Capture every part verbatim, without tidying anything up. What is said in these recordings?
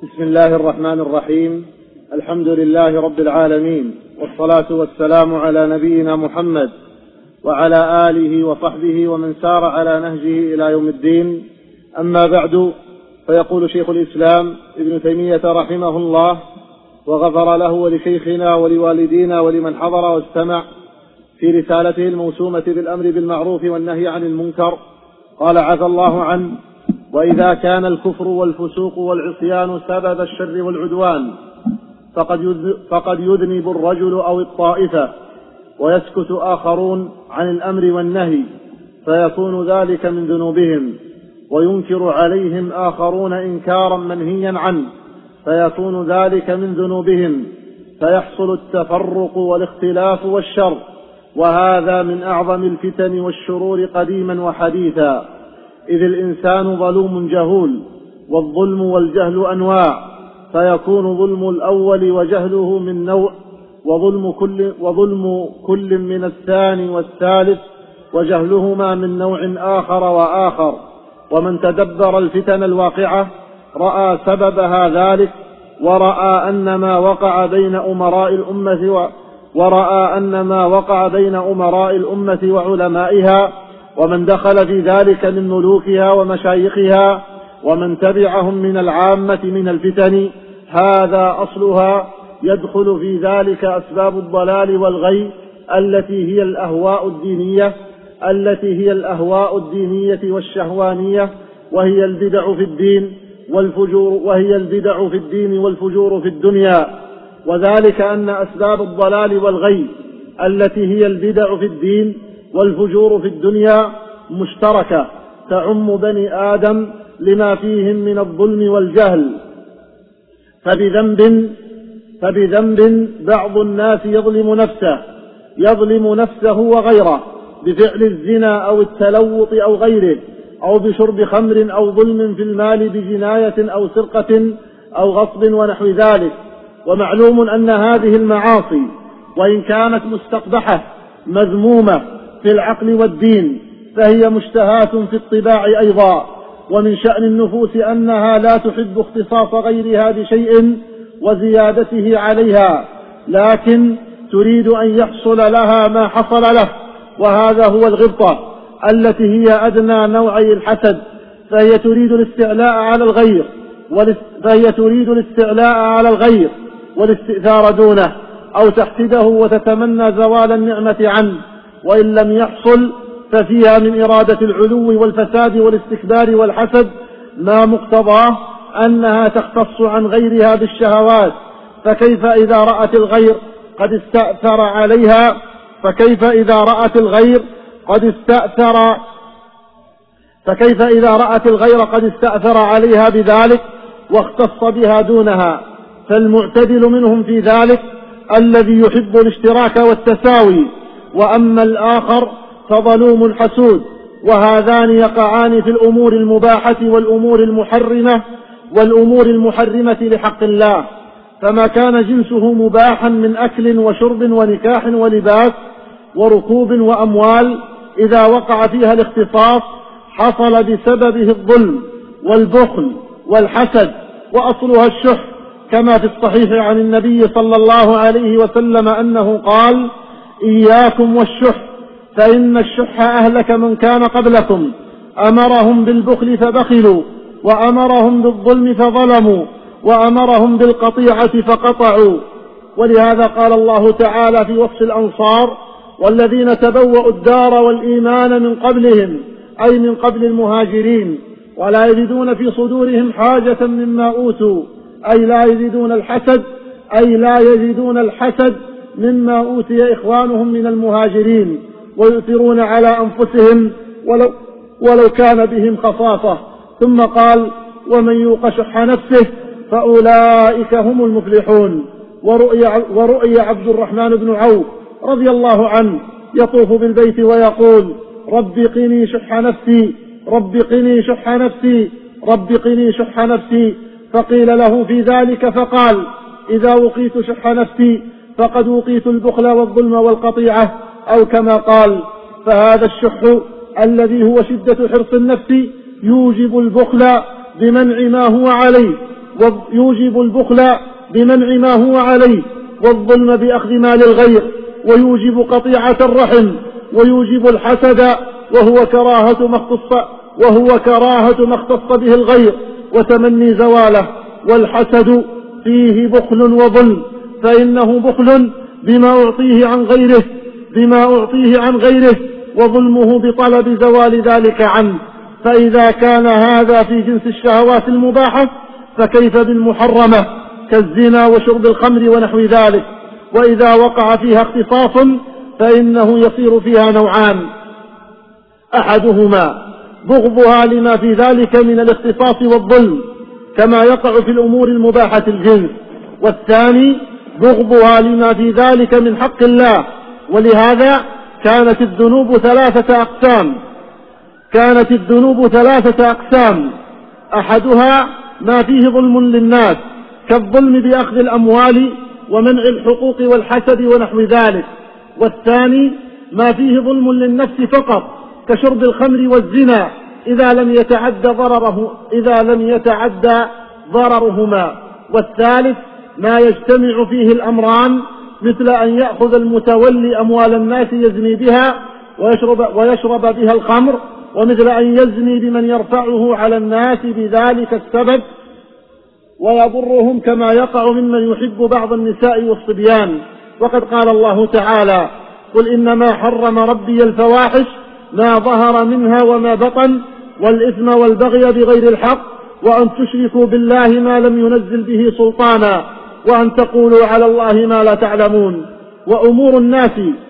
بسم الله الرحمن الرحيم. الحمد لله رب العالمين، والصلاة والسلام على نبينا محمد وعلى آله وصحبه ومن سار على نهجه إلى يوم الدين. أما بعد، فيقول شيخ الإسلام ابن تيمية رحمه الله وغفر له ولشيخنا ولوالدينا ولمن حضر واستمع في رسالته الموسومة بالأمر بالمعروف والنهي عن المنكر، قال عفى الله عنه: وإذا كان الكفر والفسوق والعصيان سبب الشر والعدوان فقد يذنب الرجل أو الطائفة ويسكت آخرون عن الأمر والنهي، فيكون ذلك من ذنوبهم، وينكر عليهم آخرون إنكارا منهيا عنه، فيكون ذلك من ذنوبهم، فيحصل التفرق والاختلاف والشر، وهذا من أعظم الفتن والشرور قديما وحديثا، إذ الإنسان ظلوم جهول، والظلم والجهل أنواع، فيكون ظلم الأول وجهله من نوع، وظلم كل, وظلم كل من الثاني والثالث وجهلهما من نوع آخر وآخر. ومن تدبر الفتن الواقعة رأى سببها ذلك، ورأى أن ما وقع بين أمراء الأمة و ورأى أن ما وقع بين أمراء الأمة وعلمائها ومن دخل في ذلك من ملوكها ومشايخها ومن تبعهم من العامة من الفتن، هذا أصلها، يدخل في ذلك أسباب الضلال والغي التي هي الأهواء الدينية التي هي الأهواء الدينية والشهوانية، وهي البدع في الدين والفجور وهي البدع في الدين والفجور في الدنيا. وذلك أن أسباب الضلال والغي التي هي البدع في الدين والفجور في الدنيا مشتركة، تعم بني آدم لما فيهم من الظلم والجهل، فبذنب فبذنب بعض الناس يظلم نفسه يظلم نفسه وغيره بفعل الزنا أو التلوط أو غيره، أو بشرب خمر أو ظلم في المال بجناية أو سرقة أو غصب ونحو ذلك. ومعلوم أن هذه المعاصي وإن كانت مستقبحة مذمومة في العقل والدين، فهي مشتهاة في الطباع أيضا، ومن شأن النفوس أنها لا تحب اختصاص غيرها بشيء وزيادته عليها، لكن تريد أن يحصل لها ما حصل له، وهذا هو الغبطة التي هي أدنى نوعي الحسد، فهي تريد الاستعلاء على الغير فهي تريد الاستعلاء على الغير والاستئثار دونه، أو تحسده وتتمنى زوال النعمة عنه، وإن لم يحصل ففيها من إرادة العلو والفساد والاستكبار والحسد ما مقتضاه أنها تختص عن غيرها بالشهوات، فكيف إذا رأت الغير قد استأثر عليها فكيف إذا رأت الغير قد استأثر فكيف إذا رأت الغير قد استأثر عليها بذلك واختص بها دونها. فالمعتدل منهم في ذلك الذي يحب الاشتراك والتساوي، وأما الآخر فظلوم حسود، وهذان يقعان في الأمور المباحة والأمور المحرمة والأمور المحرمة لحق الله. فما كان جنسه مباحا من أكل وشرب ونكاح ولباس وركوب وأموال، إذا وقع فيها الاختصاص حصل بسببه الظلم والبخل والحسد، وأصلها الشح، كما في الصحيح عن النبي صلى الله عليه وسلم أنه قال: إياكم والشح، فإن الشح أهلك من كان قبلكم، أمرهم بالبخل فبخلوا، وأمرهم بالظلم فظلموا، وأمرهم بالقطيعة فقطعوا. ولهذا قال الله تعالى في وصف الأنصار: والذين تبوأوا الدار والإيمان من قبلهم، أي من قبل المهاجرين، ولا يجدون في صدورهم حاجة مما أوتوا، أي لا يجدون الحسد أي لا يجدون الحسد مما أوتي إخوانهم من المهاجرين، ويؤثرون على أنفسهم ولو, ولو كان بهم خصاصة. ثم قال: ومن يوق شح نفسه فأولئك هم المفلحون. ورؤي, ورؤي عبد الرحمن بن عوف رضي الله عنه يطوف بالبيت ويقول: رب قني شح نفسي رب قني شح نفسي رب قني شح نفسي فقيل له في ذلك فقال: إذا وقيت شح نفسي فقد وقيت البخل والظلم والقطيعة، أو كما قال. فهذا الشح الذي هو شدة حرص النفس يوجب البخل بمنع ما هو عليه، ويوجب البخل بمنع ما هو عليه، والظلم بأخذ مال الغير، ويوجب قطيعة الرحم، ويوجب الحسد وهو كراهة ما اختص وهو كراهة ما اختص به الغير وتمني زواله. والحسد فيه بخل وظلم، فإنه بخل بما أعطيه عن غيره بما أعطيه عن غيره وظلمه بطلب زوال ذلك عنه. فإذا كان هذا في جنس الشهوات المباحة فكيف بالمحرمة كالزنا وشرب الخمر ونحو ذلك؟ وإذا وقع فيها اختصاص فإنه يصير فيها نوعان: أحدهما بغضها لما في ذلك من الاختصاص والظلم كما يقع في الأمور المباحة الجنس، والثاني بغضها لما في ذلك من حق الله. ولهذا كانت الذنوب ثلاثة أقسام كانت الذنوب ثلاثة أقسام أحدها ما فيه ظلم للناس كالظلم بأخذ الأموال ومنع الحقوق والحسد ونحو ذلك، والثاني ما فيه ظلم للنفس فقط كشرب الخمر والزنا إذا لم يتعدى ضرره إذا لم يتعدى ضررهما، والثالث ما يجتمع فيه الأمران مثل أن يأخذ المتولي أموال الناس يزني بها ويشرب, ويشرب بها الخمر، ومثل أن يزني بمن يرفعه على الناس بذلك السبب ويضرهم كما يقع ممن يحب بعض النساء والصبيان. وقد قال الله تعالى: قل إنما حرم ربي الفواحش ما ظهر منها وما بطن والإثم والبغي بغير الحق وأن تشركوا بالله ما لم ينزل به سلطانا وأن تقولوا على الله ما لا تعلمون. وأمور الناس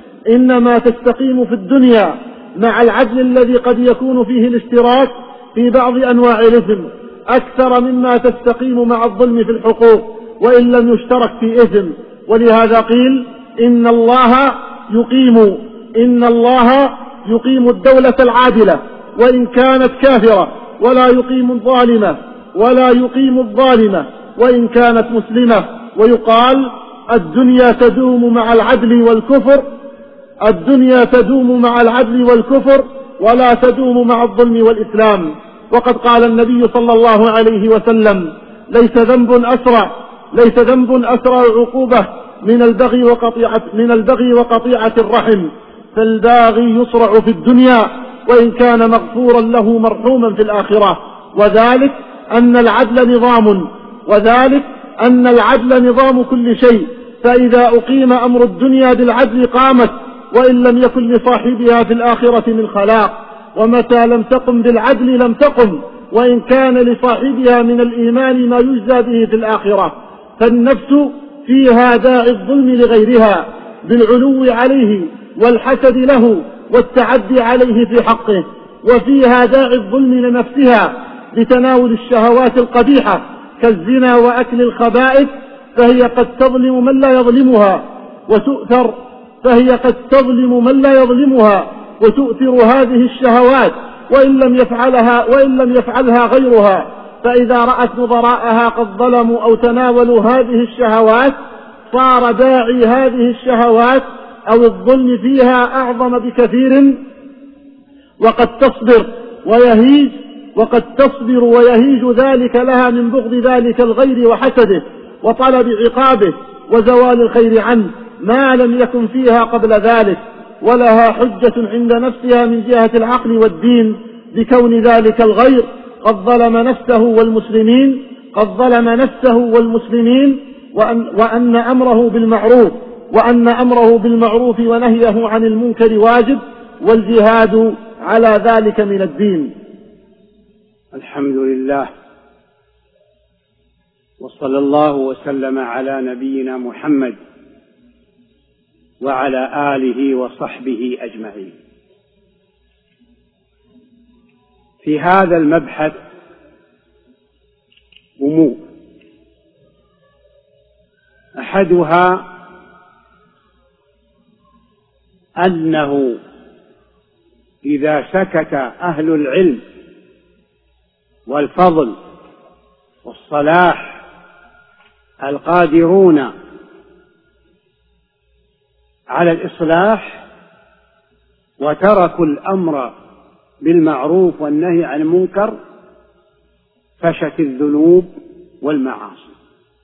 إنما تستقيم في الدنيا مع العدل الذي قد يكون فيه الاشتراك في بعض أنواع الإثم أكثر مما تستقيم مع الظلم في الحقوق وإن لم يشترك في إثم. ولهذا قيل إن الله يقيم إن الله يقيم الدولة العادلة وإن كانت كافرة، ولا يقيم الظالمة ولا يقيم الظالمة وإن كانت مسلمة. ويقال الدنيا تدوم مع العدل والكفر الدنيا تدوم مع العدل والكفر ولا تدوم مع الظلم والإسلام. وقد قال النبي صلى الله عليه وسلم: ليس ذنب أسرع ليس ذنب أسرع عقوبة من البغي وقطيعة من البغي وقطيعة الرحم، فالباغي يصرع في الدنيا وإن كان مغفورا له مرحوما في الآخرة. وذلك أن العدل نظام وذلك أن العدل نظام كل شيء، فإذا أقيم أمر الدنيا بالعدل قامت وإن لم يكن لصاحبها في الآخرة من خلاق، ومتى لم تقم بالعدل لم تقم وإن كان لصاحبها من الإيمان ما يجزى به في الآخرة. فالنفس فيها داعي الظلم لغيرها بالعلو عليه والحسد له والتعدي عليه في حقه، وفيها داعي الظلم لنفسها بتناول الشهوات القبيحة كالزنا وأكل الخبائث، فهي قد تظلم من لا يظلمها وتؤثر فهي قد تظلم من لا يظلمها وتؤثر هذه الشهوات وإن لم يفعلها وإن لم يفعلها غيرها. فإذا رأت نظراءها قد ظلموا أو تناولوا هذه الشهوات صار داعي هذه الشهوات أو الظلم فيها أعظم بكثير، وقد تصبر ويهيج وقد تصبر ويهيج ذلك لها من بغض ذلك الغير وحسده وطلب عقابه وزوال الخير عنه ما لم يكن فيها قبل ذلك، ولها حجة عند نفسها من جهة العقل والدين بكون ذلك الغير قد ظلم نفسه والمسلمين قد ظلم نفسه والمسلمين وأن, وأن أمره بالمعروف وأن أمره بالمعروف ونهيه عن المنكر واجب، والجهاد على ذلك من الدين. الحمد لله، وصلى الله وسلم على نبينا محمد وعلى آله وصحبه أجمعين. في هذا المبحث أمور، أحدها أنه إذا سكت أهل العلم والفضل والصلاح القادرون على الإصلاح وتركوا الأمر بالمعروف والنهي عن المنكر فشت الذنوب والمعاصي،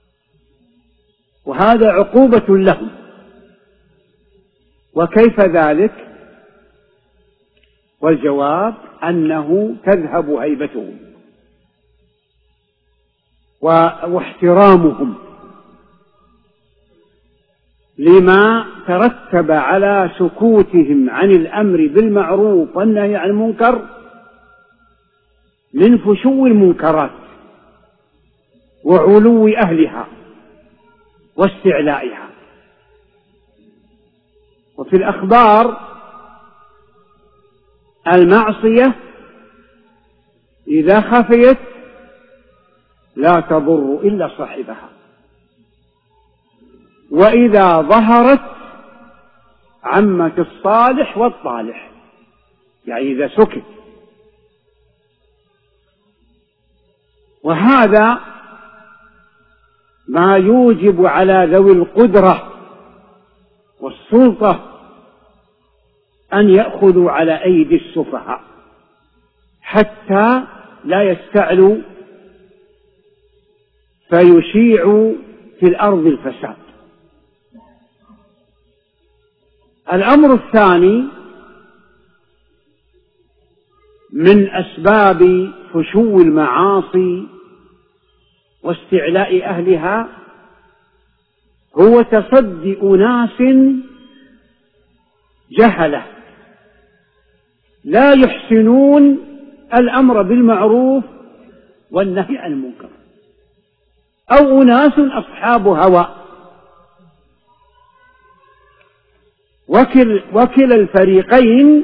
وهذا عقوبة لهم. وكيف ذلك؟ والجواب أنه تذهب هيبتهم واحترامهم لما ترتب على سكوتهم عن الأمر بالمعروف والنهي عن المنكر من فشو المنكرات وعلو أهلها واستعلائها. وفي الأخبار المعصية إذا خفيت لا تضر إلا صاحبها، وإذا ظهرت عمت الصالح والطالح، يعني إذا سكت. وهذا ما يوجب على ذوي القدرة والسلطة أن يأخذوا على أيدي السفهاء حتى لا يستعلوا فيشيعوا في الأرض الفساد. الأمر الثاني من أسباب فشو المعاصي واستعلاء أهلها هو تصدي أناس جهلة لا يحسنون الأمر بالمعروف والنهي عن المنكر، أو أناس أصحاب هوى. وكل وكلا الفريقين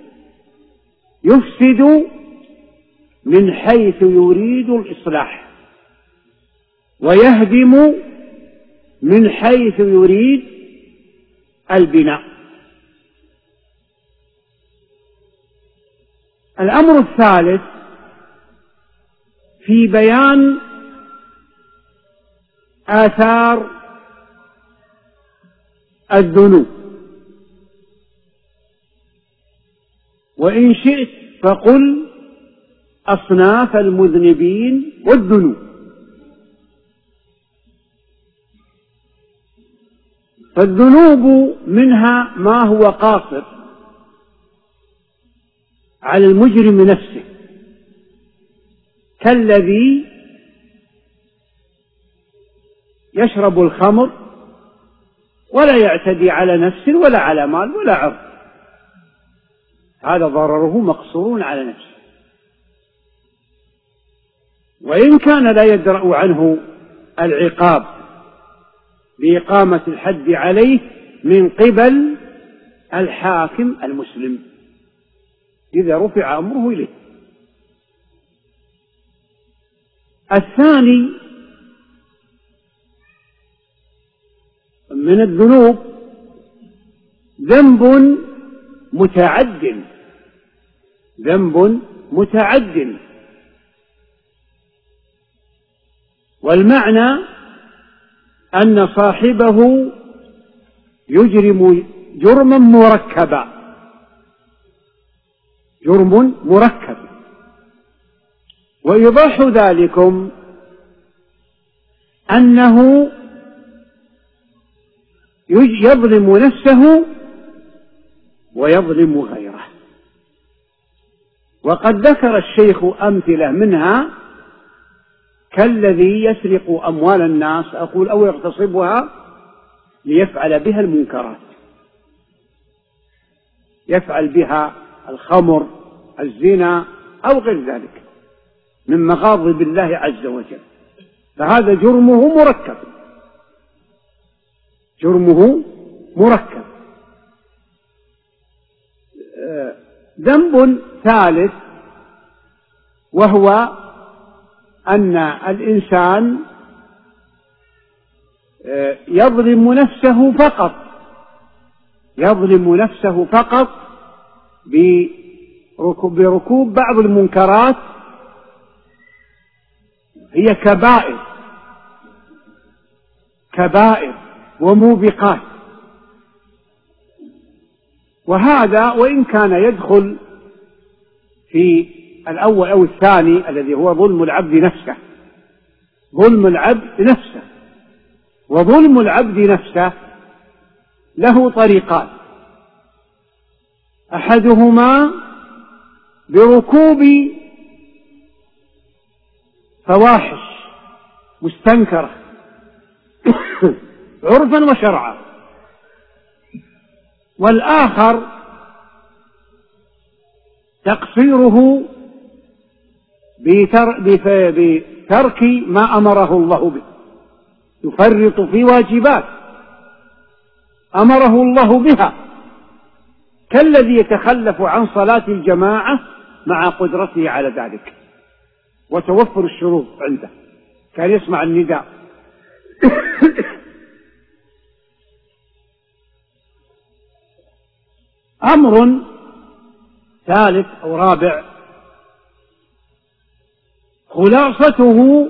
يفسد من حيث يريد الإصلاح، ويهدم من حيث يريد البناء. الأمر الثالث في بيان آثار الذنوب، وإن شئت فقل أصناف المذنبين والذنوب. فالذنوب منها ما هو قاصر على المجرم نفسه، كالذي يشرب الخمر ولا يعتدي على نفسه ولا على مال ولا عرض، هذا ضرره مقصور على نفسه. وإن كان لا يدرأ عنه العقاب بإقامة الحد عليه من قبل الحاكم المسلم إذا رفع أمره إليه. الثاني من الذنوب ذنب متعد، ذنب متعد، والمعنى أن صاحبه يجرم جرما مركبا، جرم مركب. وإيضاح ذلكم أنه يظلم نفسه ويظلم غيره. وقد ذكر الشيخ أمثلة منها كالذي يسرق أموال الناس، أقول أو يغتصبها ليفعل بها المنكرات، يفعل بها الخمر، الزنا، أو غير ذلك من مغاضب الله عز وجل، فهذا جرمه مركب، جرمه مركب. ذنب ثالث وهو أن الإنسان يظلم نفسه فقط، يظلم نفسه فقط بركوب بعض المنكرات، هي كبائر كبائر وموبقات. وهذا وإن كان يدخل في الأول أو الثاني الذي هو ظلم العبد نفسه، ظلم العبد نفسه. وظلم العبد نفسه له طريقان: أحدهما بركوب فواحش مستنكرة عرفا وشرعا، والآخر تقصيره بترك ما أمره الله به، يفرط في واجبات أمره الله بها، كالذي يتخلف عن صلاة الجماعة مع قدرته على ذلك وتوفر الشروط عنده، كان يسمع النداء أمر ثالث أو رابع خلاصته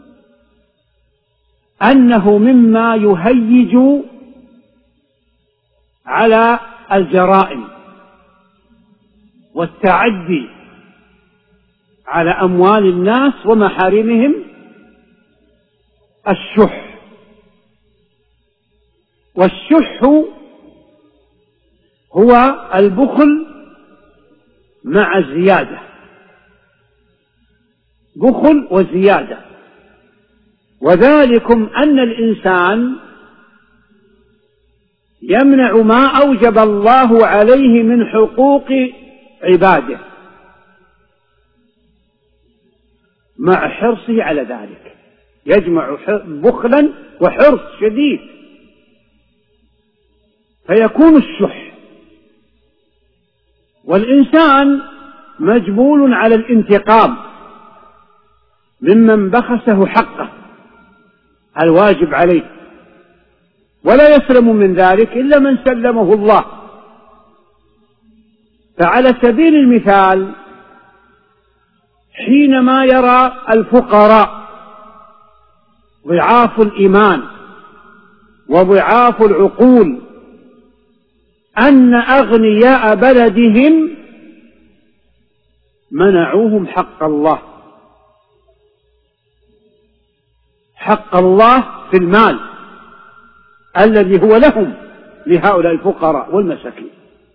أنه مما يهيج على الجرائم والتعدي على أموال الناس ومحارمهم الشح. والشح هو البخل مع الزيادة، بخل وزيادة، وذلكم أن الإنسان يمنع ما أوجب الله عليه من حقوق عباده مع حرصه على ذلك، يجمع بخلا وحرص شديد، فيكون الشح. والإنسان مجبول على الانتقام ممن بخسه حقه الواجب عليه، ولا يسلم من ذلك إلا من سلمه الله. فعلى سبيل المثال حينما يرى الفقراء ضعاف الإيمان وضعاف العقول أن أغنياء بلدهم منعوهم حق الله، حق الله في المال الذي هو لهم لهؤلاء الفقراء والمساكين،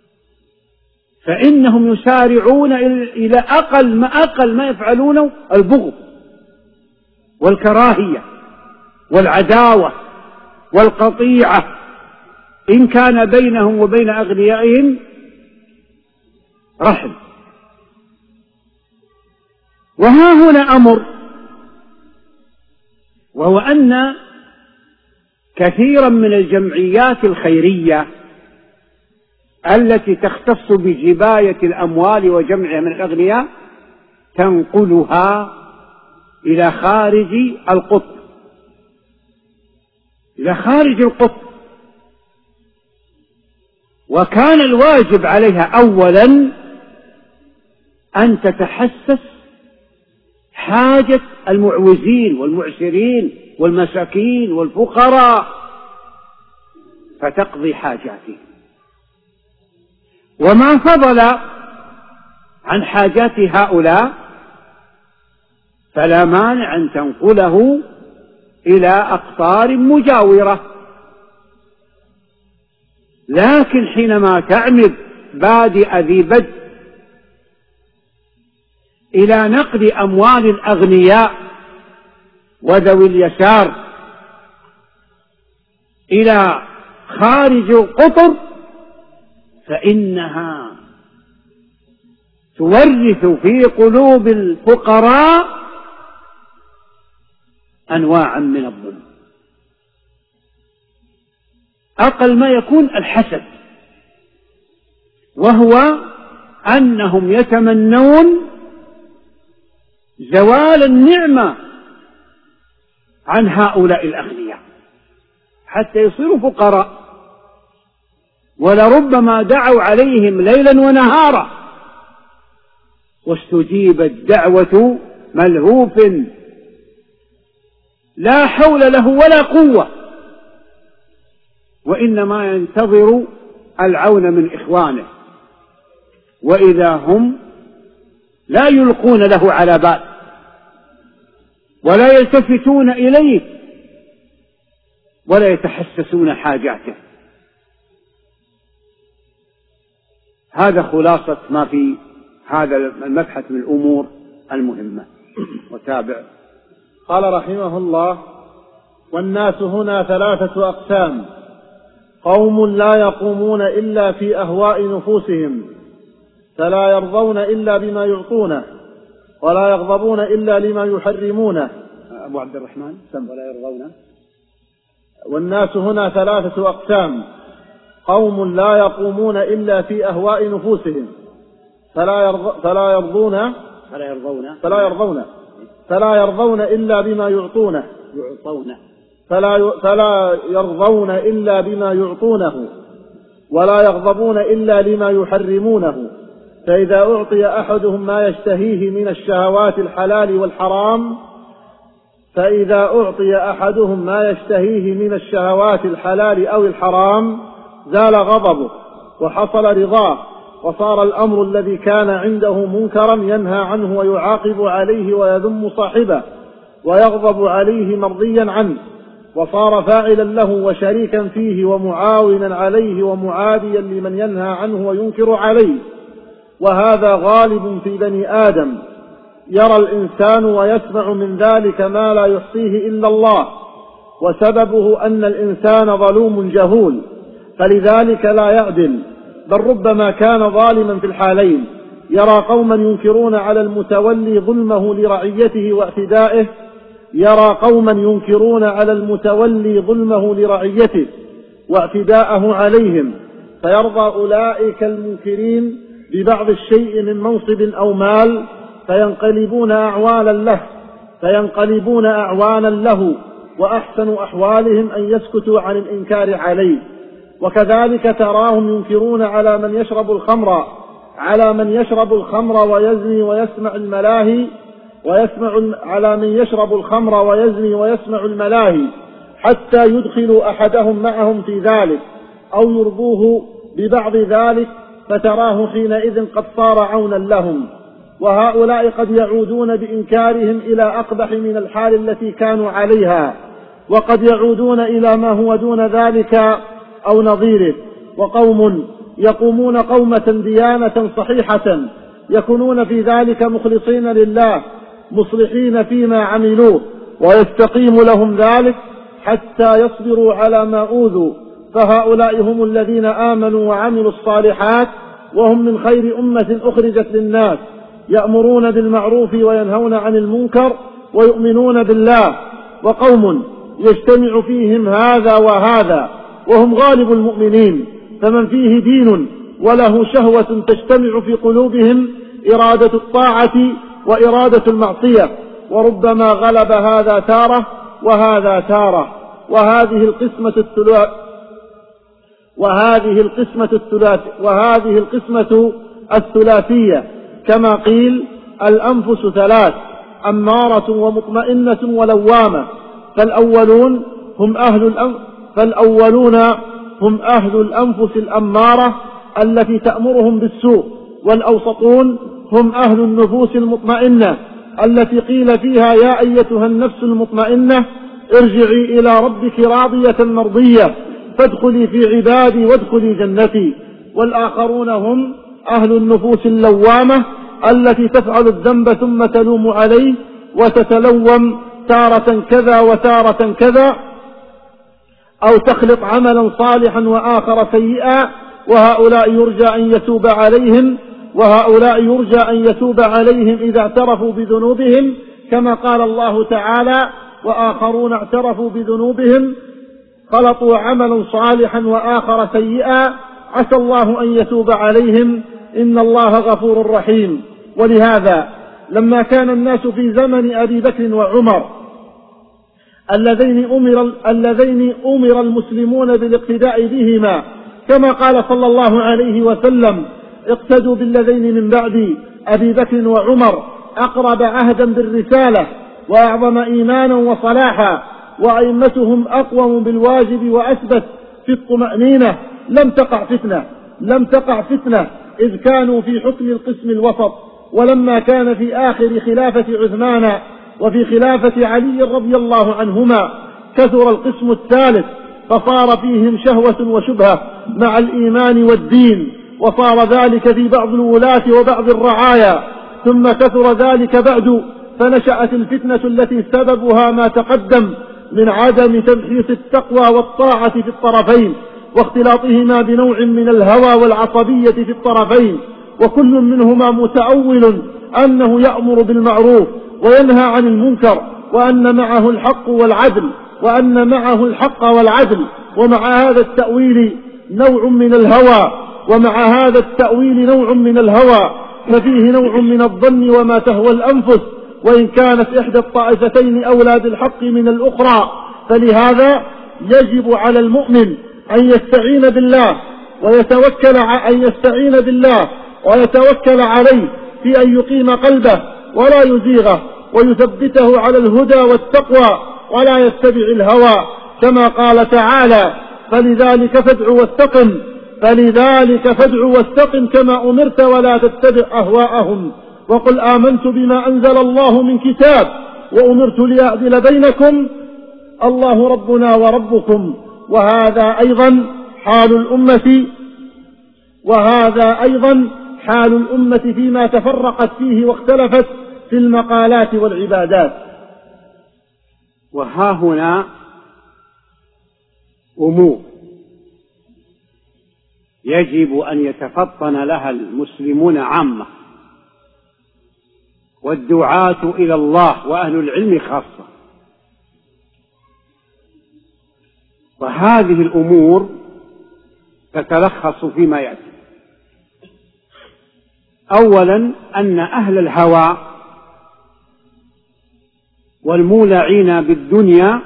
فإنهم يسارعون إلى أقل ما أقل ما يفعلونه البغض والكراهية والعداوة والقطيعة إن كان بينهم وبين أغنيائهم رحم. وها هنا أمر، وهو أن كثيرا من الجمعيات الخيرية التي تختص بجباية الأموال وجمعها من الأغنياء تنقلها إلى خارج القطب، إلى خارج القطب. وكان الواجب عليها أولا أن تتحسس حاجة المعوزين والمعسرين والمساكين والفقراء فتقضي حاجاتهم، وما فضل عن حاجات هؤلاء فلا مانع أن تنقله إلى أقطار مجاورة. لكن حينما تعمد بادئ ذي بدء إلى نقل أموال الأغنياء وذوي اليسار إلى خارج القطر فإنها تورث في قلوب الفقراء أنواعا من الظلم، أقل ما يكون الحسد، وهو أنهم يتمنون زوال النعمة عن هؤلاء الأغنياء حتى يصيروا فقراء، ولربما دعوا عليهم ليلا ونهارا واستجيبت دعوة ملهوف لا حول له ولا قوة، وإنما ينتظر العون من إخوانه، وإذا هم لا يلقون له على بال. ولا يلتفتون إليه ولا يتحسسون حاجاته. هذا خلاصة ما في هذا المبحث من الأمور المهمة. وتابع. قال رحمه الله: والناس هنا ثلاثة أقسام: قوم لا يقومون إلا في أهواء نفوسهم، فلا يرضون إلا بما يعطونه، ولا يغضبون إلا لما يحرمونه. أبو عبد الرحمن سم ولا يرضون. والناس هنا ثلاثة أقسام: قوم لا يقومون إلا في أهواء نفوسهم، فلا يرض فلا يرضون فلا يرضون فلا يرضون فلا يرضون إلا بما يعطونه يعطونه فلا فلا يرضون إلا بما يعطونه، ولا يغضبون إلا لما يحرمونه. فإذا أعطي أحدهم ما يشتهيه من الشهوات الحلال والحرام فإذا أعطي أحدهم ما يشتهيه من الشهوات الحلال أو الحرام زال غضبه وحصل رضاه، وصار الأمر الذي كان عنده منكرا ينهى عنه ويعاقب عليه ويذم صاحبه ويغضب عليه مرضيا عنه، وصار فاعلا له وشريكا فيه ومعاونا عليه ومعاديا لمن ينهى عنه وينكر عليه. وهذا غالب في بني آدم، يرى الإنسان ويسمع من ذلك ما لا يحصيه إلا الله، وسببه أن الإنسان ظلوم جهول، فلذلك لا يعدل، بل ربما كان ظالما في الحالين. يرى قوما ينكرون على المتولي ظلمه لرعيته واعتدائه يرى قوما ينكرون على المتولي ظلمه لرعيته واعتداءه عليهم، فيرضى أولئك المنكرين ببعض الشيء من منصب أو مال فينقلبون أعوانا له فينقلبون أعوانا له وأحسن أحوالهم أن يسكتوا عن الإنكار عليه. وكذلك تراهم ينكرون على من يشرب الخمر على من يشرب الخمر ويزني ويسمع الملاهي ويسمع على من يشرب الخمر ويزني ويسمع الملاهي حتى يدخلوا أحدهم معهم في ذلك أو يرضوه ببعض ذلك، فتراه حينئذ قد صار عونا لهم. وهؤلاء قد يعودون بإنكارهم إلى أقبح من الحال التي كانوا عليها، وقد يعودون إلى ما هو دون ذلك أو نظيره. وقوم يقومون قومة ديانة صحيحة يكونون في ذلك مخلصين لله مصلحين فيما عملوه، ويستقيم لهم ذلك حتى يصبروا على ما أوذوا، فهؤلاء هم الذين آمنوا وعملوا الصالحات، وهم من خير أمة أخرجت للناس، يأمرون بالمعروف وينهون عن المنكر ويؤمنون بالله. وقوم يجتمع فيهم هذا وهذا وهم غالب المؤمنين، فمن فيه دين وله شهوة تجتمع في قلوبهم إرادة الطاعة وإرادة المعصية، وربما غلب هذا تارة وهذا تارة. وهذه القسمة الثلاث وهذه القسمة الثلاث وهذه القسمة الثلاثية كما قيل: الأنفس ثلاث: أمارة ومطمئنة ولوامة. فالأولون هم أهل الأنفس فالأولون هم أهل الأنفس الأمارة التي تأمرهم بالسوء، والأوسطون هم أهل النفوس المطمئنة التي قيل فيها: يا أيتها النفس المطمئنة ارجعي إلى ربك راضية مرضية فادخلي في عبادي وادخلي جنتي. والآخرون هم أهل النفوس اللوامة التي تفعل الذنب ثم تلوم عليه وتتلوم تارة كذا وتارة كذا، أو تخلط عملا صالحا وآخر سيئا، وهؤلاء يرجى أن يتوب عليهم وهؤلاء يرجى أن يتوب عليهم إذا اعترفوا بذنوبهم، كما قال الله تعالى: وآخرون اعترفوا بذنوبهم خلطوا عملا صالحا وآخر سيئا عسى الله أن يتوب عليهم إن الله غفور رحيم. ولهذا لما كان الناس في زمن أبي بكر وعمر اللذين أمر, اللذين أمر المسلمون بالاقتداء بهما، كما قال صلى الله عليه وسلم: اقتدوا بالذين من بعد أبي بكر وعمر أقرب عهدا بالرسالة وأعظم إيمانا وصلاحا وأئمتهم أقوم بالواجب وأثبت في الطمأنينة. لم تقع فتنة لم تقع فتنة إذ كانوا في حكم القسم الوسط. ولما كان في آخر خلافة عثمان وفي خلافة علي رضي الله عنهما كثر القسم الثالث، فصار فيهم شهوة وشبهة مع الإيمان والدين، وصار ذلك في بعض الولاة وبعض الرعايا، ثم كثر ذلك بعد، فنشأت الفتنة التي سببها ما تقدم من عدم تمحيص التقوى والطاعة في الطرفين، واختلاطهما بنوع من الهوى والعصبية في الطرفين، وكل منهما متأول أنه يأمر بالمعروف وينهى عن المنكر، وأن معه الحق والعدل وأن معه الحق والعدل ومع هذا التأويل نوع من الهوى ومع هذا التأويل نوع من الهوى ففيه نوع من الظن وما تهوى الأنفس، وإن كانت إحدى الطائفتين أولى بالحق من الأخرى. فلهذا يجب على المؤمن أن يستعين بالله ويتوكل أن يستعين بالله ويتوكل عليه في أن يقيم قلبه ولا يزيغه ويثبته على الهدى والتقوى ولا يتبع الهوى، كما قال تعالى: فلذلك فادع واستقم فلذلك فادع واستقم كما أمرت ولا تتبع أهواءهم، وقل آمنت بما أنزل الله من كتاب وأمرت لأعدل بينكم الله ربنا وربكم. وهذا أيضا حال الأمة وهذا أيضا حال الأمة فيما تفرقت فيه واختلفت في المقالات والعبادات. وها هنا أمور يجب أن يتفطن لها المسلمون عامة والدعاة إلى الله وأهل العلم خاصة. وهذه الأمور تتلخص فيما يأتي: أولا أن أهل الهوى والمولعين بالدنيا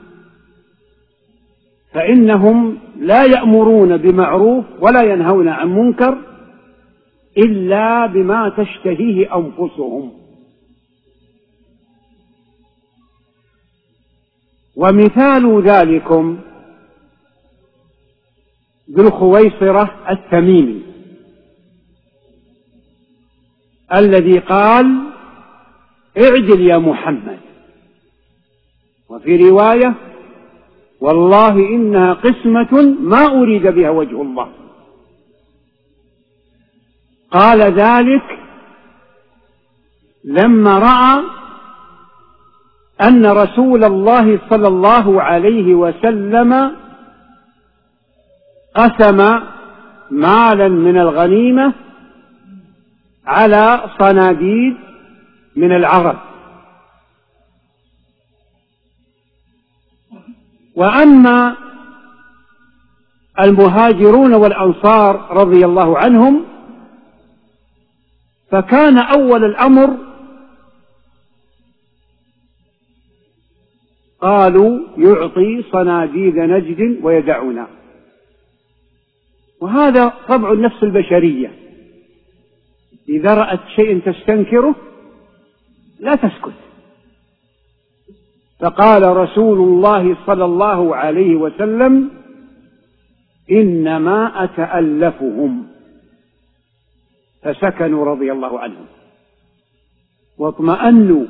فإنهم لا يأمرون بمعروف ولا ينهون عن منكر إلا بما تشتهيه أنفسهم. ومثال ذلكم ذو الخويصرة التميمي الذي قال: اعدل يا محمد، وفي رواية: والله إنها قسمة ما أريد بها وجه الله. قال ذلك لما رأى أن رسول الله صلى الله عليه وسلم قسم مالا من الغنيمة على صناديد من العرب، وأما المهاجرون والأنصار رضي الله عنهم فكان أول الأمر قالوا يعطي صناديد نجد ويدعنا. وهذا طبع النفس البشرية، إذا رأت شيء تستنكره لا تسكت. فقال رسول الله صلى الله عليه وسلم: إنما أتألفهم، فسكنوا رضي الله عنهم واطمأنوا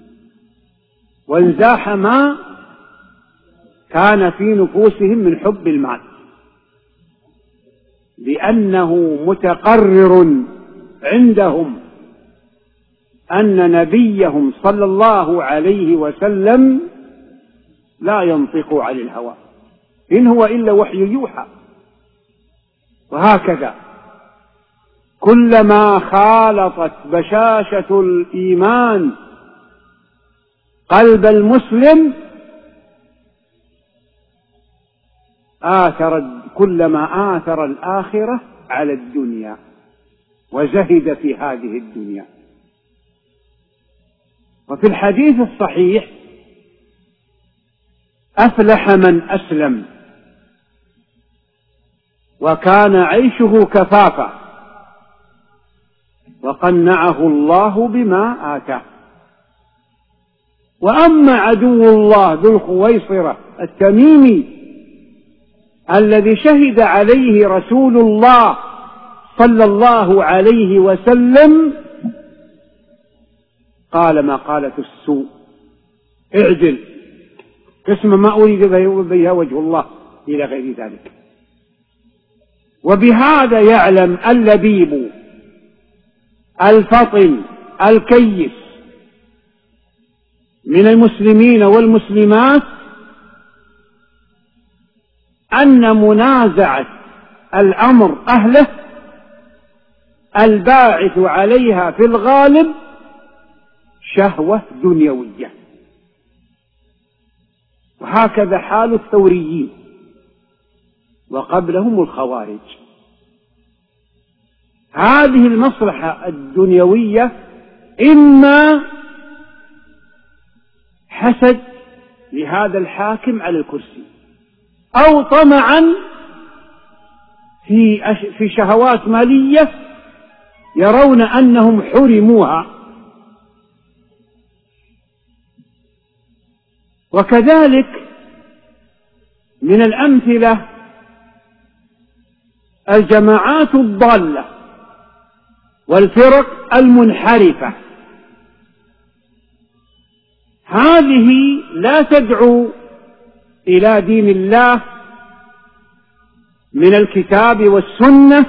وانزاح ما كان في نفوسهم من حب المال، لأنه متقرر عندهم أن نبيهم صلى الله عليه وسلم لا ينطق عن الهوى إن هو إلا وحي يوحى. وهكذا كلما خالطت بشاشة الإيمان قلب المسلم آثر كلما آثر الآخرة على الدنيا وزهد في هذه الدنيا. وفي الحديث الصحيح: أفلح من أسلم وكان عيشه كفافا وقنعه الله بما آتاه. وأما عدو الله ذو الخويصرة التميمي الذي شهد عليه رسول الله صلى الله عليه وسلم قال مقالة السوء اعدل، قسم ما أريد بها وجه الله، إلى غير ذلك. وبهذا يعلم اللبيب الفطن الكيس من المسلمين والمسلمات أن منازعة الأمر أهله الباعث عليها في الغالب شهوة دنيوية، وهكذا حال الثوريين وقبلهم الخوارج. هذه المصلحة الدنيوية إما حسد لهذا الحاكم على الكرسي، أو طمعا في في شهوات مالية يرون أنهم حرموها. وكذلك من الأمثلة الجماعات الضالة والفرق المنحرفة، هذه لا تدعو إلى دين الله من الكتاب والسنة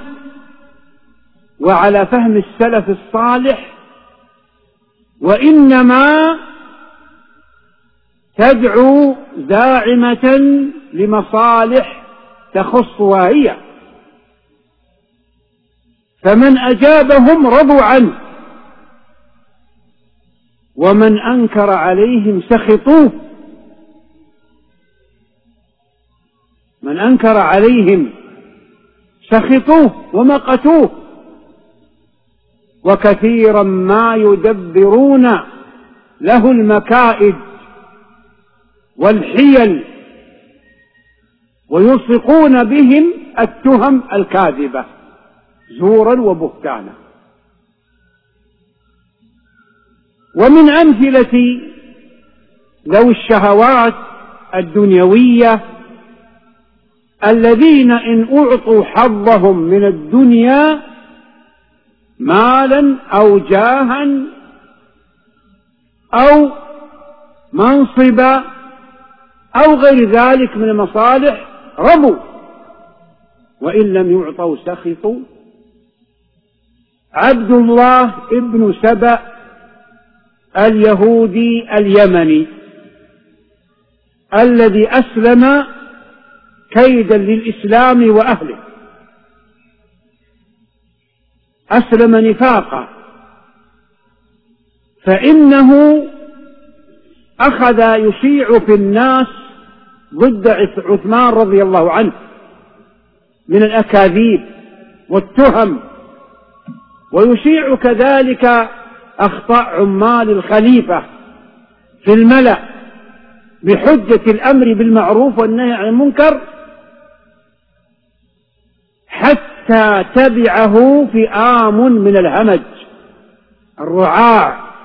وعلى فهم السلف الصالح، وإنما تدعو زاعمة لمصالح تخصها هي، فمن أجابهم رضوا عنه، ومن أنكر عليهم سخطوه، من أنكر عليهم سخطوه ومقتوه. وكثيرا ما يدبرون له المكائد والحيل ويلصقون بهم التهم الكاذبة زورا وبهتانا. ومن أمثلة ذوي الشهوات الدنيوية الذين إن أعطوا حظهم من الدنيا مالا أو جاها أو منصبا أو غير ذلك من المصالح رضوا، وإن لم يعطوا سخطوا. عبد الله ابن سبأ اليهودي اليمني الذي أسلم كيدا للإسلام وأهله، أسلم نفاقا، فإنه أخذ يشيع في الناس ضد عثمان رضي الله عنه من الأكاذيب والتهم، ويشيع كذلك أخطاء عمال الخليفة في الملأ بحجة الأمر بالمعروف والنهي عن المنكر، حتى تبعه فئام من الهمج الرعاع،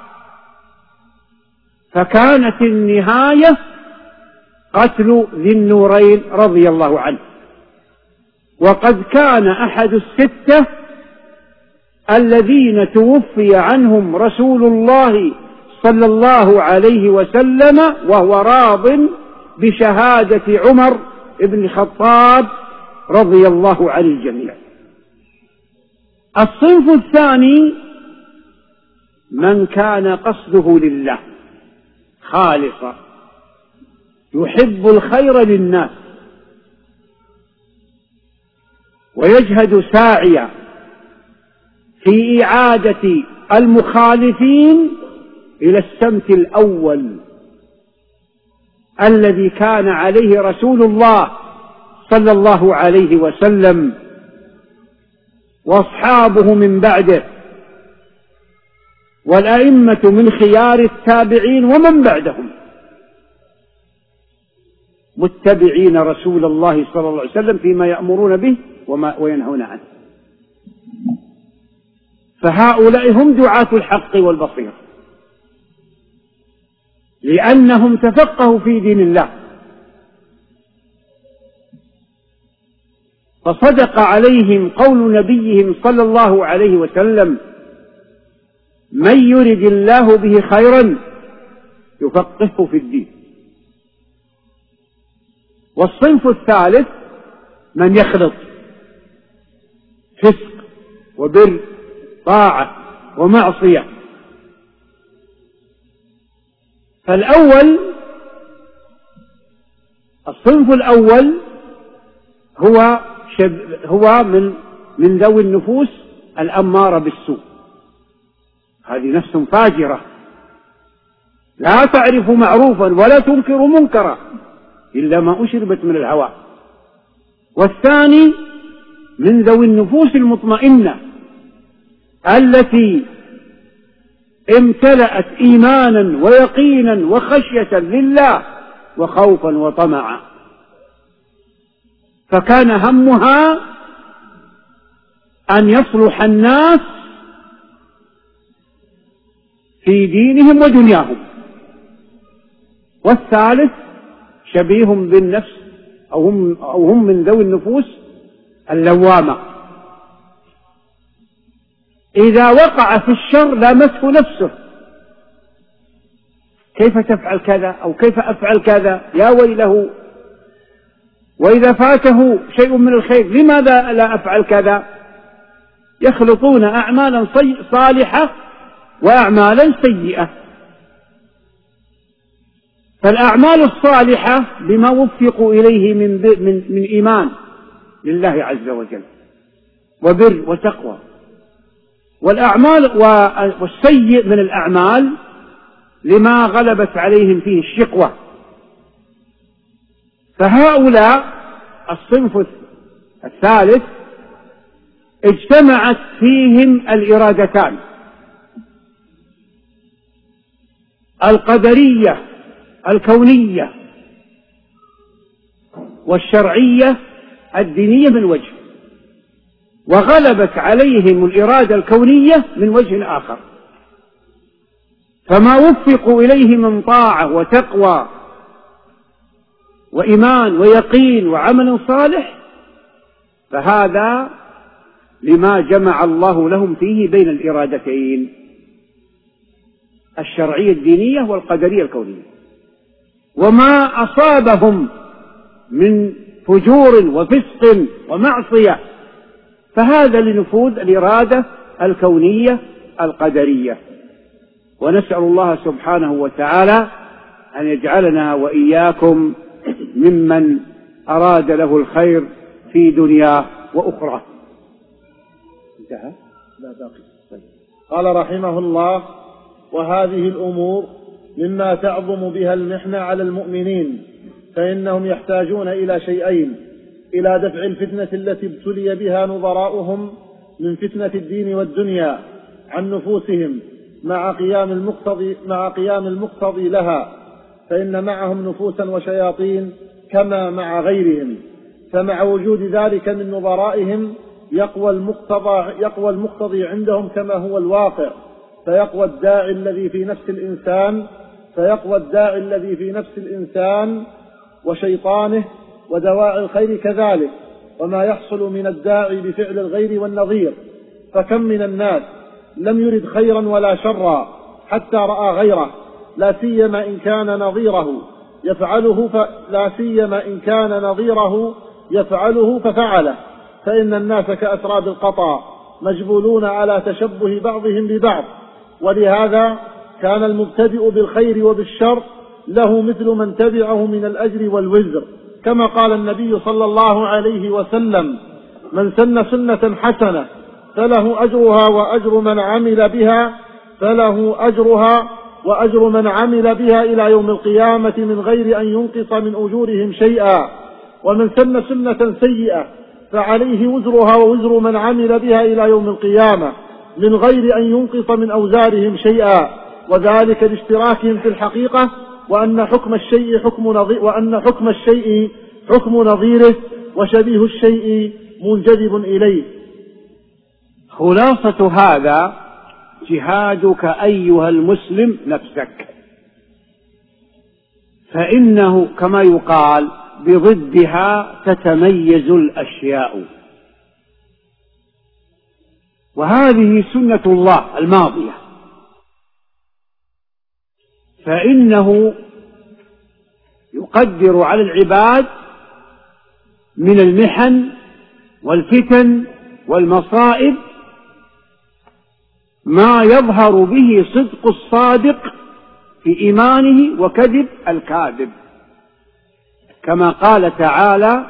فكانت النهاية قتل ذي النورين رضي الله عنه. وقد كان أحد الستة الذين توفي عنهم رسول الله صلى الله عليه وسلم وهو راض بشهادة عمر بن الخطاب رضي الله عن الجميع. الصنف الثاني من كان قصده لله خالصا، يحب الخير للناس ويجهد ساعيا في إعادة المخالفين إلى السمت الأول الذي كان عليه رسول الله صلى الله عليه وسلم وأصحابه من بعده والأئمة من خيار التابعين ومن بعدهم متبعين رسول الله صلى الله عليه وسلم فيما يأمرون به وما وينهون عنه. فهؤلاء هم دعاة الحق والبصيرة، لأنهم تفقهوا في دين الله، فصدق عليهم قول نبيهم صلى الله عليه وسلم: من يرد الله به خيرا يفقهه في الدين. والصنف الثالث من يخلط فسق وبر، طاعة ومعصية. فالأول، الصنف الأول هو شب هو من من ذوي النفوس الأمارة بالسوء. هذه نفس فاجرة لا تعرف معروفا ولا تنكر منكرا إلا ما أشربت من الهوى. والثاني من ذوي النفوس المطمئنة التي امتلأت إيمانا ويقينا وخشية لله وخوفا وطمعا، فكان همها أن يصلح الناس في دينهم ودنياهم. والثالث شبيه بالنفس أو هم, أو هم من ذوي النفوس اللوامة، إذا وقع في الشر لامته نفسه، كيف تفعل كذا أو كيف أفعل كذا يا ويله، وإذا فاته شيء من الخير لماذا لا أفعل كذا. يخلطون أعمالا صالحة وأعمالا سيئة. فالأعمال الصالحة بما وفقوا إليه من, من, من إيمان لله عز وجل وبر وتقوى، والأعمال والسيء من الأعمال لما غلبت عليهم فيه الشقوة. فهؤلاء الصنف الثالث اجتمعت فيهم الإرادتان، القدرية الكونية والشرعية الدينية من وجه، وغلبت عليهم الإرادة الكونية من وجه آخر. فما وفقوا إليه من طاعة وتقوى وإيمان ويقين وعمل صالح فهذا لما جمع الله لهم فيه بين الإرادتين، الشرعية الدينية والقدرية الكونية. وما أصابهم من فجور وفسق ومعصية فهذا لنفوذ الإرادة الكونية القدرية. ونسأل الله سبحانه وتعالى أن يجعلنا وإياكم ممن أراد له الخير في دنياه وأخرى. انتهى؟ لا باقي. قال رحمه الله: وهذه الأمور مما تعظم بها المحنة على المؤمنين، فإنهم يحتاجون إلى شيئين: إلى دفع الفتنة التي ابتلي بها نظراؤهم من فتنة الدين والدنيا عن نفوسهم مع قيام المقتضي, مع قيام المقتضي لها، فإن معهم نفوسا وشياطين كما مع غيرهم، فمع وجود ذلك من نظرائهم يقوى المقتضى, يقوى المقتضي عندهم كما هو الواقع، فيقوى الداعي الذي في نفس الإنسان فيقوى الداعي الذي في نفس الإنسان وشيطانه ودواعي الخير كذلك، وما يحصل من الداعي بفعل الغير والنظير. فكم من الناس لم يرد خيرا ولا شرا حتى رأى غيره، لا سيما إن كان نظيره يفعله ف... لا سيما إن كان نظيره يفعله ففعله، فإن الناس كأسراب القطا مجبولون على تشبه بعضهم ببعض. ولهذا كان المبتدئ بالخير وبالشر له مثل من تبعه من الأجر والوزر، كما قال النبي صلى الله عليه وسلم: من سن سنة حسنة فله أجرها وأجر من عمل بها فله أجرها وأجر من عمل بها إلى يوم القيامة من غير أن ينقص من أجورهم شيئا، ومن سن سنة سيئة فعليه وزرها ووزر من عمل بها إلى يوم القيامة من غير أن ينقص من أوزارهم شيئا، وذلك لاشتراكهم في الحقيقة، وأن حكم الشيء حكم نظير وأن حكم الشيء حكم نظيره، وشبيه الشيء منجذب إليه. خلاصة هذا: جهادك أيها المسلم نفسك، فإنه كما يقال بضدها تتميز الأشياء. وهذه سنة الله الماضية، فإنه يقدر على العباد من المحن والفتن والمصائب ما يظهر به صدق الصادق في إيمانه وكذب الكاذب، كما قال تعالى: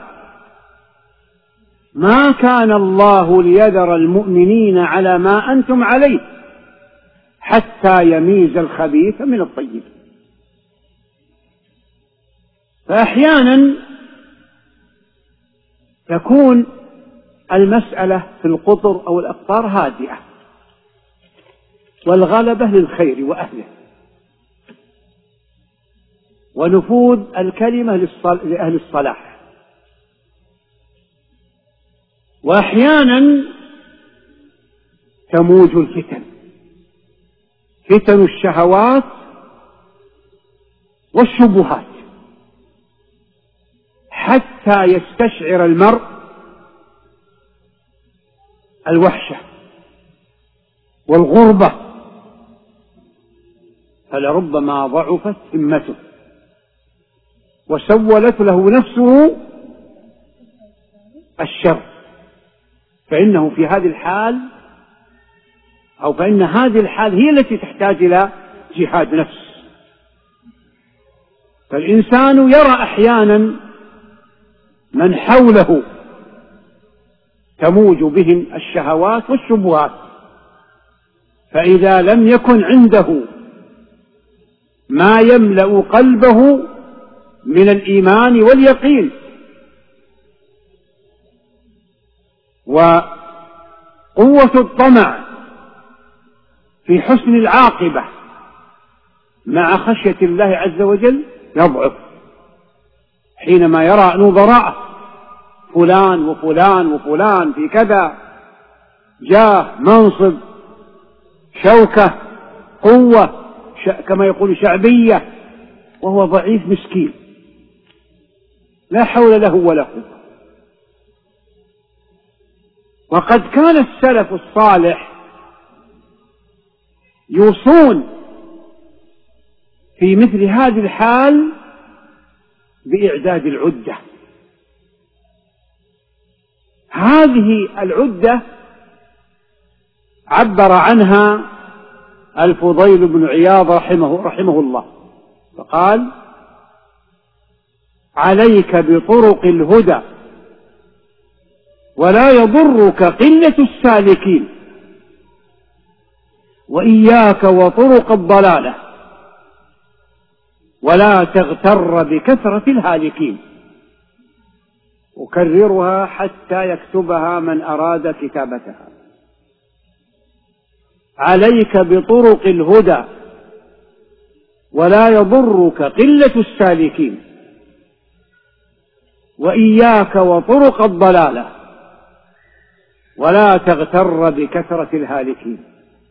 ما كان الله ليذر المؤمنين على ما أنتم عليه حتى يميز الخبيث من الطيب. فأحيانا تكون المسألة في القطر أو الأقطار هادئة والغلبة للخير وأهله ونفوذ الكلمة لأهل الصلاح، وأحيانا تموج الفتن، فتن الشهوات والشبهات، حتى يستشعر المرء الوحشة والغربة، فلربما ضعفت همته وسولت له نفسه الشر، فإنه في هذه الحال أو فإن هذه الحال هي التي تحتاج إلى جهاد نفس. فالإنسان يرى أحيانا من حوله تموج بهم الشهوات والشبهات، فإذا لم يكن عنده ما يملأ قلبه من الإيمان واليقين وقوة الطمع في حسن العاقبة مع خشية الله عز وجل يضعف حينما يرى نظراء فلان وفلان وفلان في كذا جاه منصب شوكة قوة كما يقول شعبية، وهو ضعيف مسكين لا حول له ولا قوة. وقد كان السلف الصالح يوصون في مثل هذه الحال بإعداد العدة. هذه العدة عبر عنها الفضيل بن عياض رحمه, رحمه الله فقال: عليك بطرق الهدى ولا يضرك قلة السالكين، وإياك وطرق الضلالة ولا تغتر بكثرة الهالكين. أكررها حتى يكتبها من أراد كتابتها: عليك بطرق الهدى ولا يضرك قلة السالكين، وإياك وطرق الضلالة ولا تغتر بكثرة الهالكين.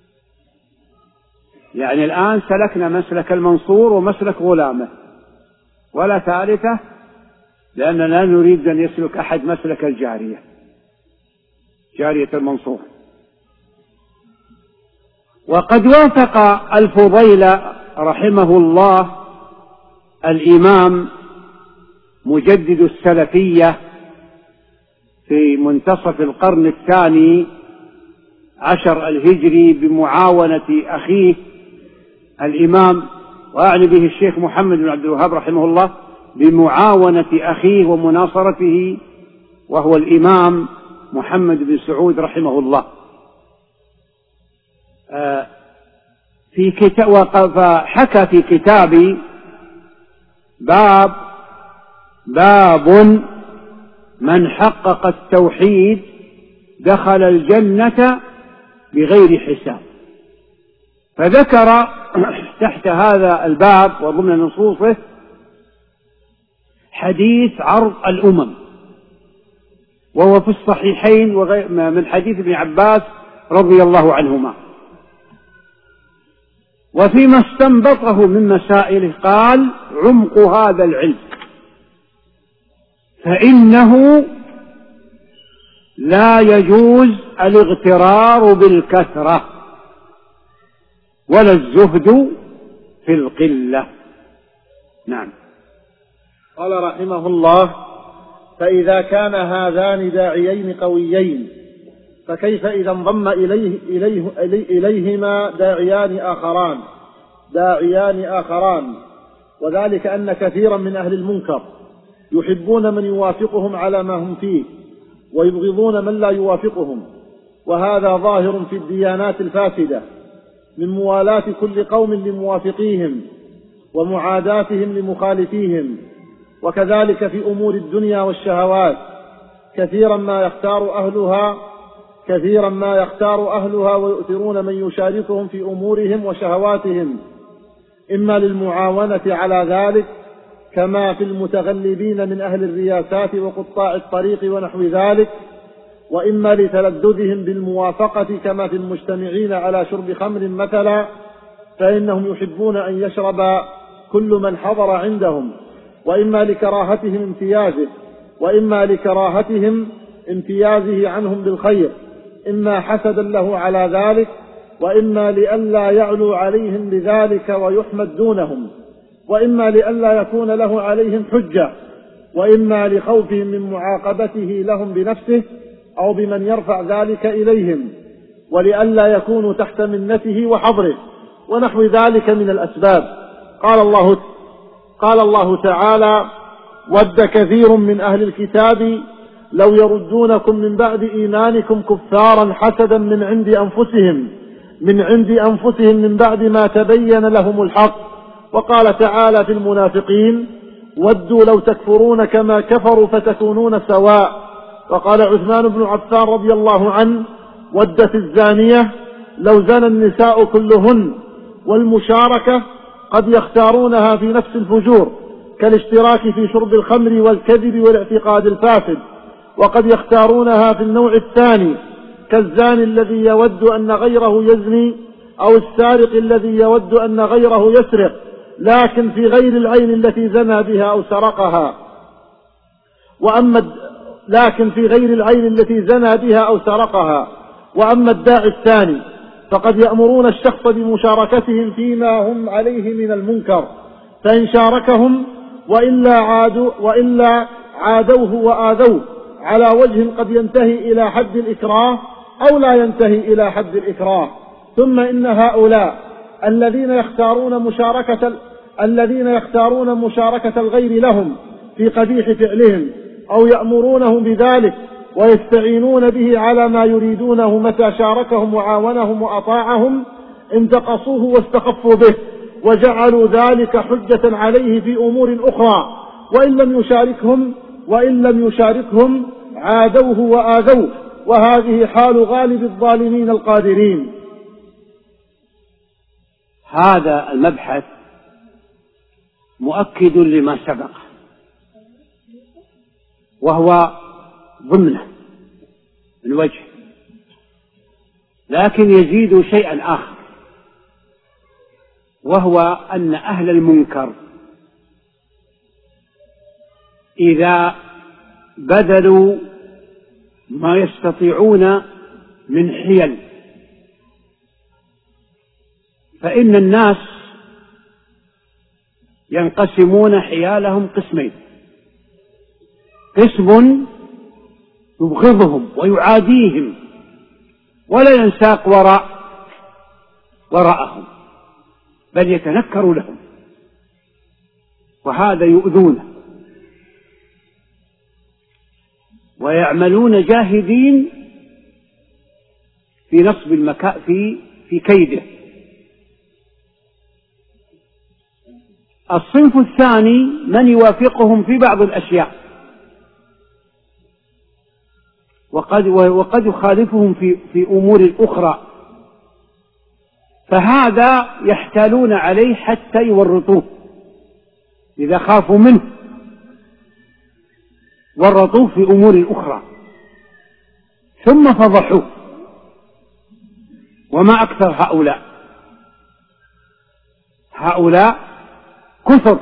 يعني الآن سلكنا مسلك المنصور ومسلك غلامه ولا ثالثة، لأننا لا نريد أن يسلك أحد مسلك الجارية، جارية المنصور. وقد وافق الفضيل رحمه الله الإمام مجدد السلفية في منتصف القرن الثاني عشر الهجري بمعاونة أخيه الإمام، وأعني به الشيخ محمد بن عبد الوهاب رحمه الله، بمعاونة أخيه ومناصرته وهو الإمام محمد بن سعود رحمه الله في كتاب. فحكى في كتاب باب باب من حقق التوحيد دخل الجنة بغير حساب، فذكر تحت هذا الباب وضمن نصوصه حديث عرض الأمم، وهو في الصحيحين من حديث ابن عباس رضي الله عنهما. وفيما استنبطه من مسائله قال: عمق هذا العلم فإنه لا يجوز الاغترار بالكثرة ولا الزهد في القلة. نعم. قال رحمه الله: فإذا كان هذان داعيين قويين فكيف إذا انضم إليه إليه إليهما داعيان آخران داعيان آخران وذلك أن كثيرا من أهل المنكر يحبون من يوافقهم على ما هم فيه ويبغضون من لا يوافقهم، وهذا ظاهر في الديانات الفاسدة من موالاة كل قوم لموافقيهم ومعاداتهم لمخالفيهم. وكذلك في أمور الدنيا والشهوات كثيرا ما يختار أهلها كثيرا ما يختار أهلها ويؤثرون من يشاركهم في أمورهم وشهواتهم، إما للمعاونة على ذلك كما في المتغلبين من أهل الرياسات وقطاع الطريق ونحو ذلك، وإما لتلذذهم بالموافقة كما في المجتمعين على شرب خمر مثلا، فإنهم يحبون أن يشرب كل من حضر عندهم، وإما لكراهتهم امتيازه وإما لكراهتهم امتيازه عنهم بالخير، إما حسدا له على ذلك وإما لئلا يعلو عليهم بذلك ويحمد دونهم، وإما لئلا يكون له عليهم حجة، وإما لخوفهم من معاقبته لهم بنفسه أو بمن يرفع ذلك إليهم، ولئلا يكونوا تحت منته وحظره ونحو ذلك من الأسباب. قال الله قال الله تعالى: ود كثير من أهل الكتاب لو يردونكم من بعد إيمانكم كفارا حسدا من عند أنفسهم من عند أنفسهم من بعد ما تبين لهم الحق. وقال تعالى في المنافقين: ودوا لو تكفرون كما كفروا فتكونون سواء. وقال عثمان بن عفان رضي الله عنه: ودت الزانية لو زنى النساء كلهن. والمشاركة قد يختارونها في نفس الفجور كالاشتراك في شرب الخمر والكذب والاعتقاد الفاسد، وقد يختارونها في النوع الثاني كالزاني الذي يود أن غيره يزني أو السارق الذي يود أن غيره يسرق، لكن في غير العين التي زنى بها أو سرقها وأما لكن في غير العين التي زنى بها أو سرقها. وأما الداعي الثاني فقد يأمرون الشخص بمشاركتهم فيما هم عليه من المنكر، فإن شاركهم وإلا عادوا وإلا عادوه وآذوه على وجه قد ينتهي إلى حد الإكراه أو لا ينتهي إلى حد الإكراه. ثم إن هؤلاء الذين يختارون مشاركة الذين يختارون مشاركة الغير لهم في قبيح فعلهم أو يأمرونهم بذلك ويستعينون به على ما يريدونه متى شاركهم وعاونهم وأطاعهم انتقصوه واستخفوا به وجعلوا ذلك حجة عليه في أمور أخرى، وإن لم يشاركهم وإن لم يشاركهم عادوه وآذوه، وهذه حال غالب الظالمين القادرين. هذا المبحث مؤكد لما سبق، وهو ضمنه من وجه، لكن يزيد شيئا آخر، وهو أن أهل المنكر إذا بذلوا ما يستطيعون من حيل فإن الناس ينقسمون حيالهم قسمين: قسم يبغضهم ويعاديهم ولا ينساق وراء وراءهم بل يتنكر لهم، وهذا يؤذونه ويعملون جاهدين في نصب المكا في في كيده. الصنف الثاني من يوافقهم في بعض الأشياء وقد وقد يخالفهم في في أمور أخرى، فهذا يحتالون عليه حتى يورطوه إذا خافوا منه، ورطوه في أمور أخرى ثم فضحوه. وما أكثر هؤلاء هؤلاء كثر،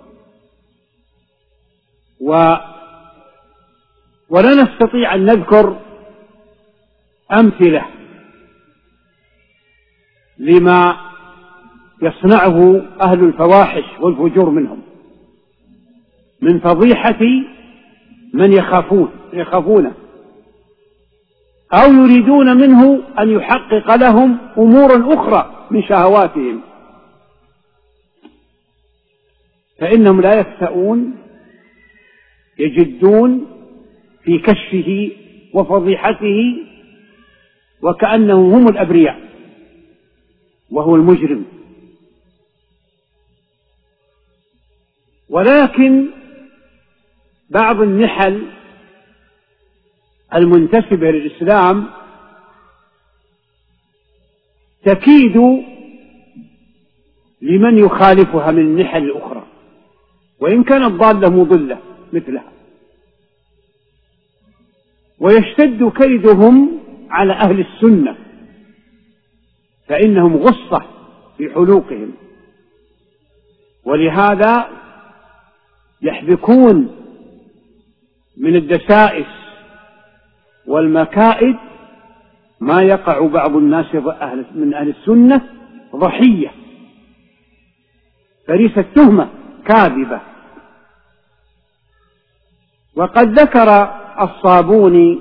و ولا نستطيع أن نذكر أمثلة لما يصنعه أهل الفواحش والفجور منهم، من فضيحة من يخافون يخافونه أو يريدون منه أن يحقق لهم أمورا أخرى من شهواتهم، فإنهم لا يفتؤون، يجدون في كشفه وفضيحته وكأنهم هم الأبرياء وهو المجرم. ولكن بعض النحل المنتسبة للإسلام تكيد لمن يخالفها من النحل الأخرى، وإن كانت ضالة مضلة مثلها، ويشتد كيدهم على أهل السنة فإنهم غصة في حلوقهم، ولهذا يحبكون من الدسائس والمكائد ما يقع بعض الناس من أهل السنة ضحية فريسة تهمة كاذبة. وقد ذكر الصابوني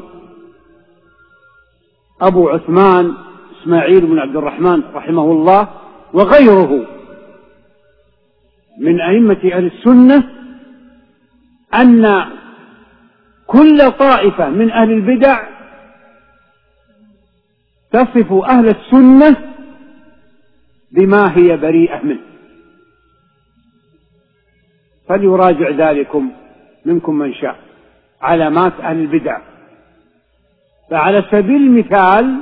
أبو عثمان إسماعيل بن عبد الرحمن رحمه الله وغيره من أئمة أهل السنة أن كل طائفة من أهل البدع تصف أهل السنة بما هي بريئة منه، فليراجع ذلكم منكم من شاء علامات أهل البدع. فعلى سبيل المثال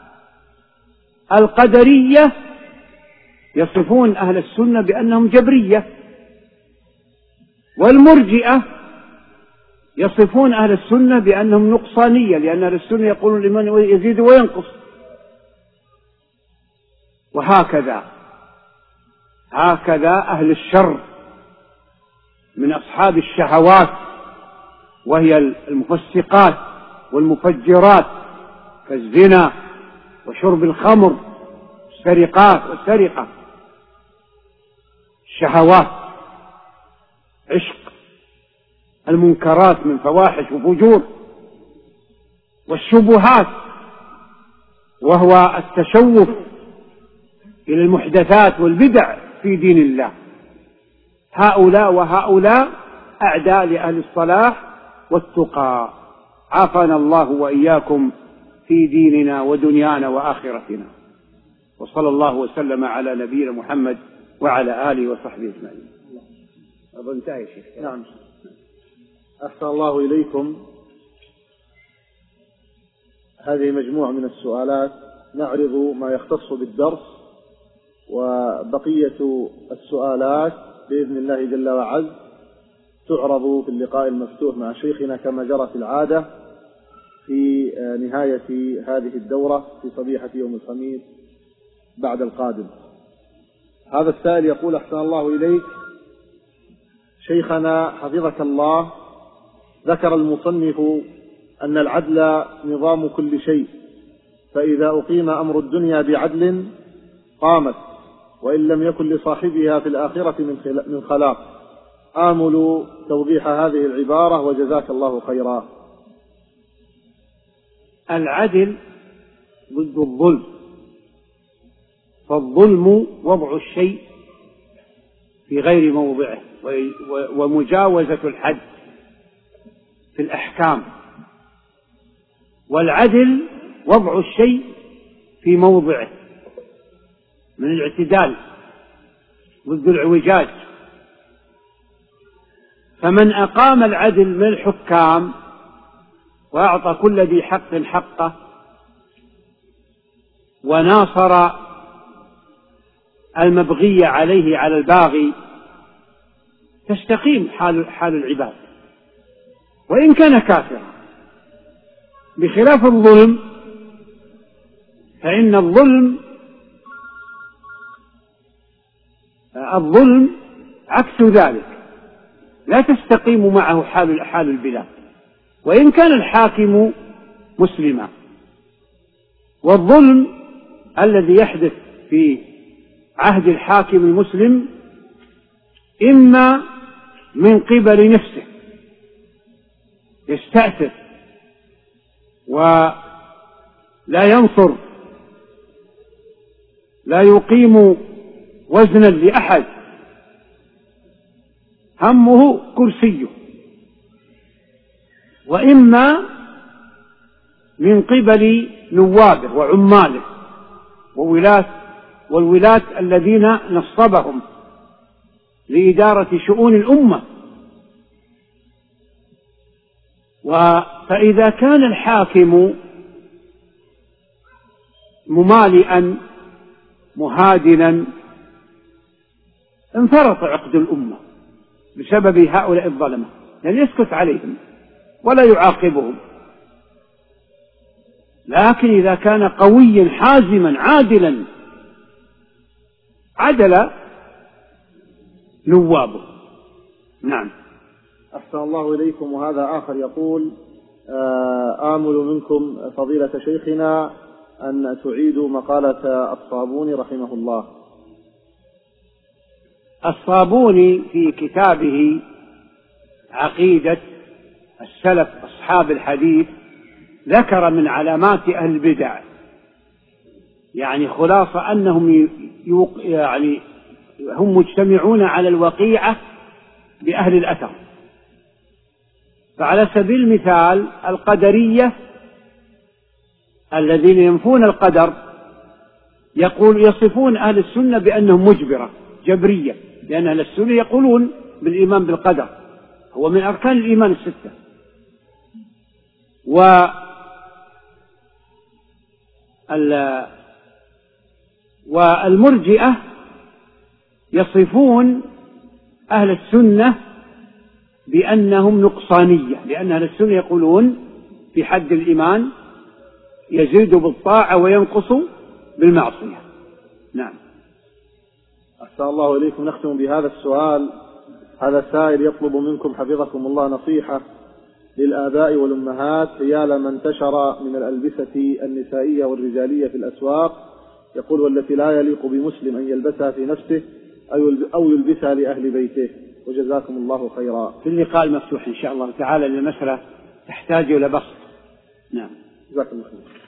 القدرية يصفون أهل السنة بأنهم جبرية، والمرجئة يصفون أهل السنة بأنهم نقصانية، لأن أهل السنة يقولون لمن يزيد وينقص، وهكذا هكذا أهل الشر من أصحاب الشهوات وهي المفسقات والمفجرات كالزنا وشرب الخمر والسرقات والسرقة، الشهوات عشق المنكرات من فواحش وفجور، والشبهات وهو التشوف إلى المحدثات والبدع في دين الله. هؤلاء وهؤلاء أعداء لأهل الصلاح والتقى، عافانا الله وإياكم في ديننا ودنيانا وآخرتنا، وصلى الله وسلم على نبينا محمد وعلى آله وصحبه أجمعين. أظن انتهى يا شيخ. نعم، أحسن الله إليكم. هذه مجموعة من السؤالات نعرض ما يختص بالدرس، وبقية السؤالات بإذن الله جل وعز تعرض في اللقاء المفتوح مع شيخنا كما جرت العادة في نهاية هذه الدورة في صبيحة يوم الخميس بعد القادم. هذا السائل يقول: أحسن الله إليك شيخنا حفظك الله، ذكر المصنف أن العدل نظام كل شيء، فإذا أقيم أمر الدنيا بعدل قامت، وإن لم يكن لصاحبها في الآخرة من خلاق. آمل توضيح هذه العبارة وجزاك الله خيرا. العدل ضد الظلم، فالظلم وضع الشيء في غير موضعه ومجاوزة الحد في الأحكام، والعدل وضع الشيء في موضعه من الاعتدال ضد العوجاج. فمن أقام العدل من الحكام وأعطى كل ذي حق حقه وناصر المبغي عليه على الباغي تستقيم حال, حال العباد وإن كان كافرا، بخلاف الظلم، فإن الظلم الظلم عكس ذلك، لا تستقيم معه حال حال البلاد وإن كان الحاكم مسلما. والظلم الذي يحدث في عهد الحاكم المسلم إما من قبل نفسه يستأثر ولا ينصر، لا يقيم وزنا لأحد، همه كرسيه، وإما من قبل نوابه وعماله وولاة والولاة الذين نصبهم لإدارة شؤون الأمة. فإذا كان الحاكم ممالئا مهادنا انفرط عقد الأمة بسبب هؤلاء الظلمة، لن يسكت عليهم ولا يعاقبهم. لكن إذا كان قويا حازما عادلا عدل نوابه. نعم. أحسن الله إليكم. وهذا آخر يقول: آمل منكم فضيلة شيخنا أن تعيدوا مقالة الصابوني رحمه الله. الصابوني في كتابه عقيدة السلف أصحاب الحديث ذكر من علامات أهل البدع، يعني خلاصة أنهم يعني هم مجتمعون على الوقيعة بأهل الأثر. فعلى سبيل المثال القدرية الذين ينفون القدر يقول يصفون أهل السنة بأنهم مجبرة جبرية، لأن أهل السنة يقولون بالإيمان بالقدر، هو من أركان الإيمان الستة. و والمرجئة يصفون أهل السنة بأنهم نقصانية، لأن أهل السنة يقولون في حد الإيمان يزيد بالطاعة وينقص بالمعصية. نعم. أحسن الله إليكم. نختم بهذا السؤال. هذا السائل يطلب منكم حفظكم الله نصيحة للآباء والأمهات حيال ما انتشر من الألبسة النسائية والرجالية في الأسواق، يقول: والتي لا يليق بمسلم أن يلبسها في نفسه أو يلبسها لأهل بيته، وجزاكم الله خيرا. في اللقاء المفتوح إن شاء الله تعالى، للمسألة تحتاج إلى بسط. نعم. جزاكم الله خيرا.